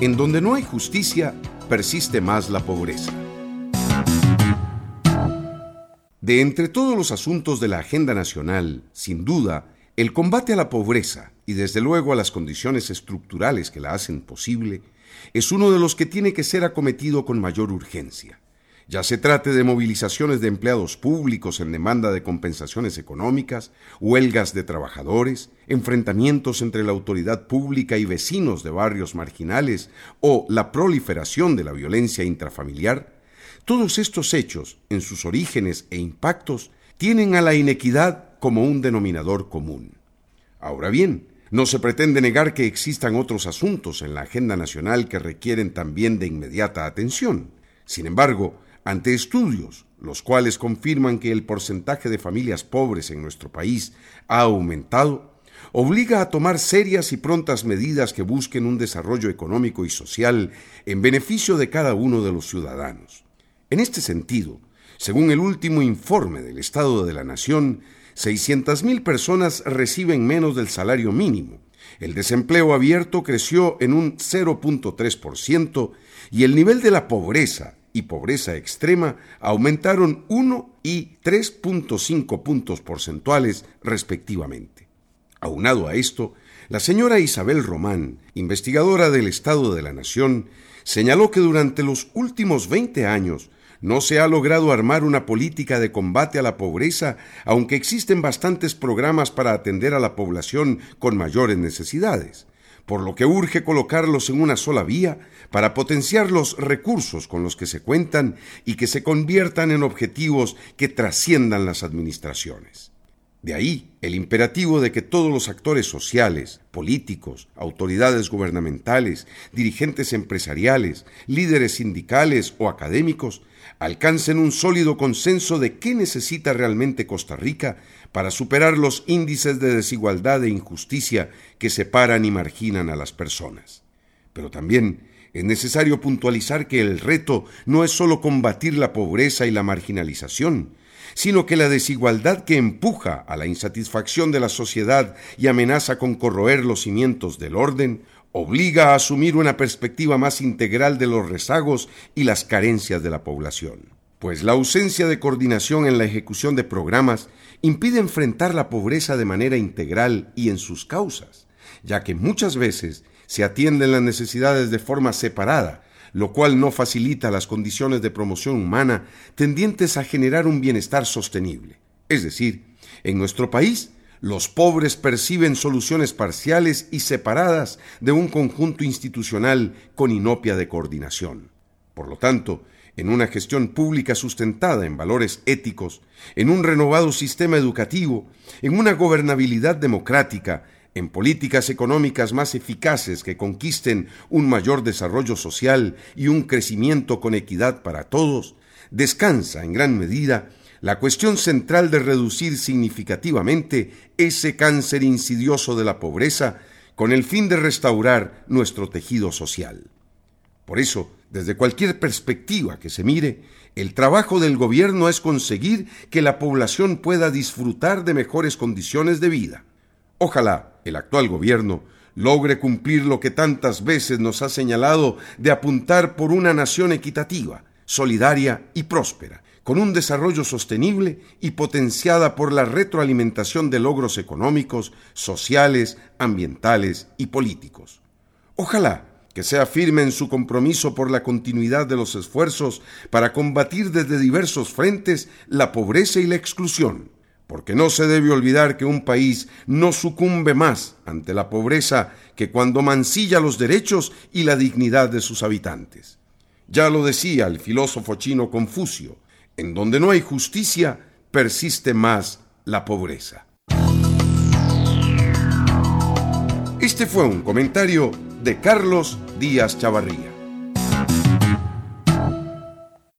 En donde no hay justicia, persiste más la pobreza. De entre todos los asuntos de la agenda nacional, sin duda, el combate a la pobreza y desde luego a las condiciones estructurales que la hacen posible, es uno de los que tiene que ser acometido con mayor urgencia. Ya se trate de movilizaciones de empleados públicos en demanda de compensaciones económicas, huelgas de trabajadores, enfrentamientos entre la autoridad pública y vecinos de barrios marginales o la proliferación de la violencia intrafamiliar, todos estos hechos, en sus orígenes e impactos, tienen a la inequidad como un denominador común. Ahora bien, no se pretende negar que existan otros asuntos en la agenda nacional que requieren también de inmediata atención. Sin embargo, ante estudios, los cuales confirman que el porcentaje de familias pobres en nuestro país ha aumentado, obliga a tomar serias y prontas medidas que busquen un desarrollo económico y social en beneficio de cada uno de los ciudadanos. En este sentido, según el último informe del Estado de la Nación, 600,000 personas reciben menos del salario mínimo. El desempleo abierto creció en un 0.3% y el nivel de la pobreza y pobreza extrema aumentaron 1 y 3.5 puntos porcentuales respectivamente. Aunado a esto, la señora Isabel Román, investigadora del Estado de la Nación, señaló que durante los últimos 20 años no se ha logrado armar una política de combate a la pobreza, aunque existen bastantes programas para atender a la población con mayores necesidades, por lo que urge colocarlos en una sola vía para potenciar los recursos con los que se cuentan y que se conviertan en objetivos que trasciendan las administraciones. De ahí el imperativo de que todos los actores sociales, políticos, autoridades gubernamentales, dirigentes empresariales, líderes sindicales o académicos alcancen un sólido consenso de qué necesita realmente Costa Rica para superar los índices de desigualdad e injusticia que separan y marginan a las personas. Pero también es necesario puntualizar que el reto no es solo combatir la pobreza y la marginalización, sino que la desigualdad que empuja a la insatisfacción de la sociedad y amenaza con corroer los cimientos del orden, obliga a asumir una perspectiva más integral de los rezagos y las carencias de la población. Pues la ausencia de coordinación en la ejecución de programas impide enfrentar la pobreza de manera integral y en sus causas, ya que muchas veces se atienden las necesidades de forma separada, lo cual no facilita las condiciones de promoción humana tendientes a generar un bienestar sostenible. Es decir, en nuestro país, los pobres perciben soluciones parciales y separadas de un conjunto institucional con inopia de coordinación. Por lo tanto, en una gestión pública sustentada en valores éticos, en un renovado sistema educativo, en una gobernabilidad democrática, en políticas económicas más eficaces que conquisten un mayor desarrollo social y un crecimiento con equidad para todos, descansa en gran medida la cuestión central de reducir significativamente ese cáncer insidioso de la pobreza con el fin de restaurar nuestro tejido social. Por eso, desde cualquier perspectiva que se mire, el trabajo del gobierno es conseguir que la población pueda disfrutar de mejores condiciones de vida. Ojalá el actual gobierno logre cumplir lo que tantas veces nos ha señalado de apuntar por una nación equitativa, solidaria y próspera, con un desarrollo sostenible y potenciada por la retroalimentación de logros económicos, sociales, ambientales y políticos. Ojalá que sea firme en su compromiso por la continuidad de los esfuerzos para combatir desde diversos frentes la pobreza y la exclusión, porque no se debe olvidar que un país no sucumbe más ante la pobreza que cuando mancilla los derechos y la dignidad de sus habitantes. Ya lo decía el filósofo chino Confucio: en donde no hay justicia, persiste más la pobreza. Este fue un comentario de Carlos Díaz Chavarría.